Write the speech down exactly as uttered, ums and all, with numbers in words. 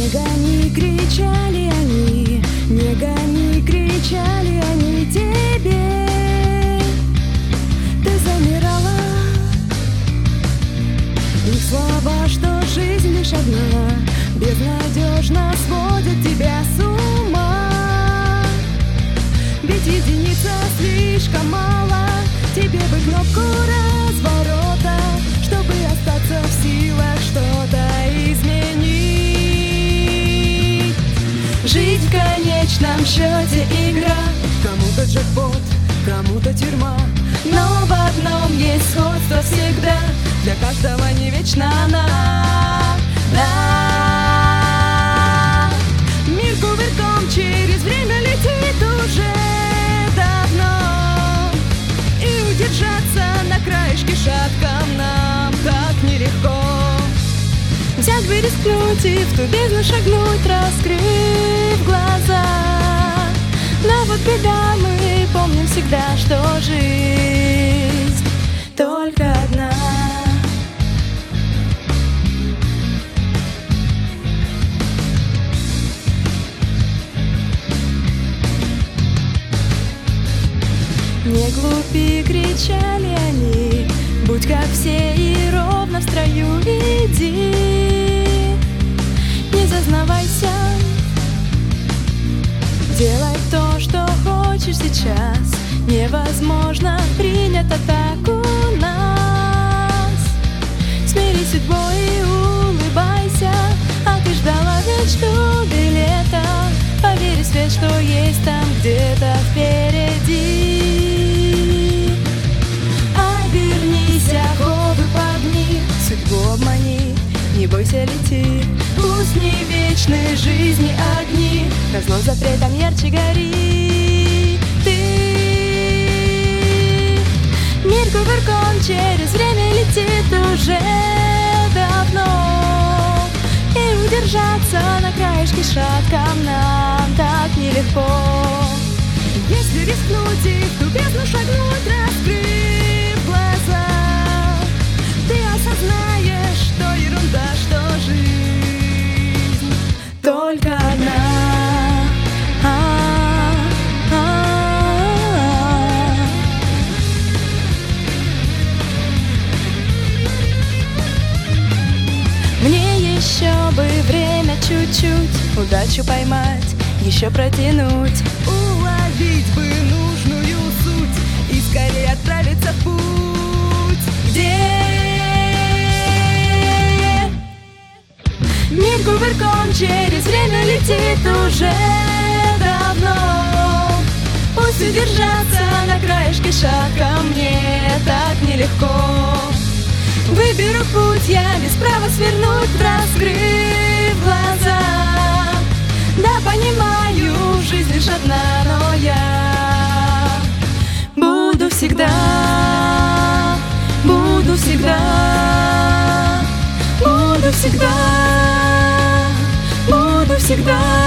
Не гони, кричали они, не гони, кричали они тебе. Ты замирала. Их слова, что жизнь лишь одна, безнадежно сводят тебя с ума. Ведь единица слишком мало, тебе бы кнопку разворота, чтобы остаться в силах что-то изменить. Жить в конечном счете игра, кому-то джекпот, кому-то тюрьма, но в одном есть сходство всегда, для каждого не вечна она. Да. Мир кувырком через время летит уже давно, и удержаться на краешке шатком нам так нелегко. Взять бы рискнуть и в ту бездну шагнуть, раскрыв глаза. Но вот беда, мы помним всегда, что жизнь только одна. Не глупи, кричали они, будь как все и ровно в строю иди. Не зазнавайся, делай то, что хочешь сейчас. Невозможно принять атаку нас. Смирись судьбой и улыбайся, а ты ждала ведь что билета. Поверь в свет, что есть там где-то впереди. Судьбу обмани, не бойся, лети. Пусть не вечны жизни огни, разлом запретом ярче гори ты. Мир кувырком через время летит уже давно, и удержаться на краешке шатком нам так нелегко. Если рискнуть и в ту бездну шагнуть, раскрыв глаза, ты осознаешь, что ерунда, что жизнь только одна. А-а-а-а. Мне еще бы время чуть-чуть, удачу поймать, еще протянуть, уловить бы нужную суть и скорее отправиться в путь, где мир кувырком через время летит уже давно. Пусть удержаться на краешке шага мне так нелегко. Выберу путь я без права свернуть, раскрыв глаза. Да, понимаю, жизнь лишь одна, но я буду всегда, буду всегда, буду всегда, буду всегда.